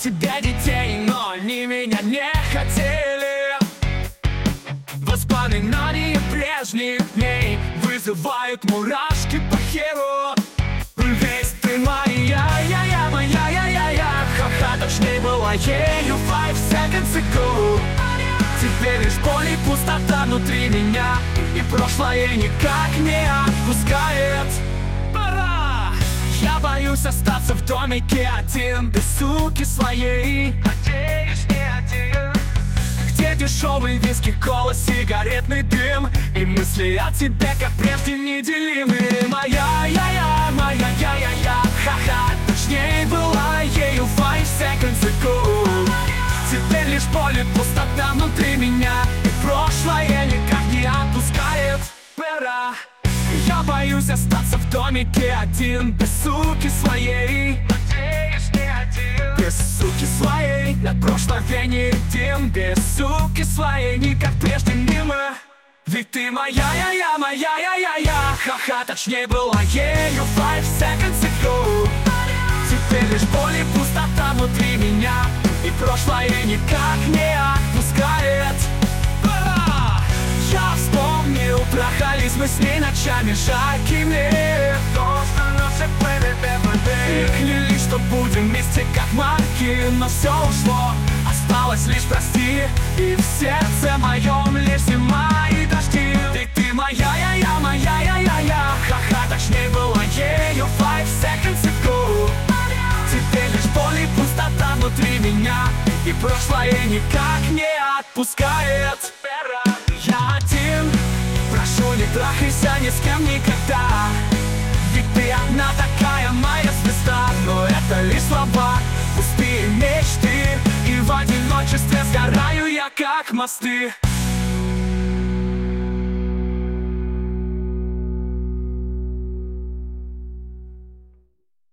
тебе детей, но они меня не хотели. Воспоминания прежних дней вызывают мурашки по херу. Весь ты моя, моя, ха-ха, точнее была ею 5 seconds ago. Теперь лишь боль и пустота внутри меня, и прошлое никак не отпускает. Пора! Я боюсь остаться в домике один, без суки своей. Надеюсь, не один. Где дешевый виски, кола, сигаретный дым, и мысли о тебе, как прежде, неделимы. Моя, моя, ха-ха, точнее была ею 5 seconds ago. Теперь лишь боль и пустота внутри меня, и прошлое никак не отпускает. Пора! Я боюсь остаться в домике один, без суки своей. Надеюсь, не один. Без суки своей, над прошлое не летим. Без суки своей, не как прежде мимо. Ведь ты моя, моя, ха-ха, точнее была ею 5 seconds ago. Теперь лишь боль и пустота внутри меня, и прошлое никак не отпускает. Пора! Я вспомнил, трахались мы с ней ночами жаркими. И клялись, что будем вместе как марки, но все ушло, осталось лишь прости. И в сердце моем лишь зима и дожди. Ведь ты моя, моя, ха-ха, точнее была ею 5 seconds ago. Теперь лишь боль и пустота внутри меня, и прошлое никак не отпускает. Я один, прошу, не трахайся ни с кем никогда. Ведь ты одна такая моя звезда. Но это лишь слова, пустые мечты, и в одиночестве сгораю я как мосты.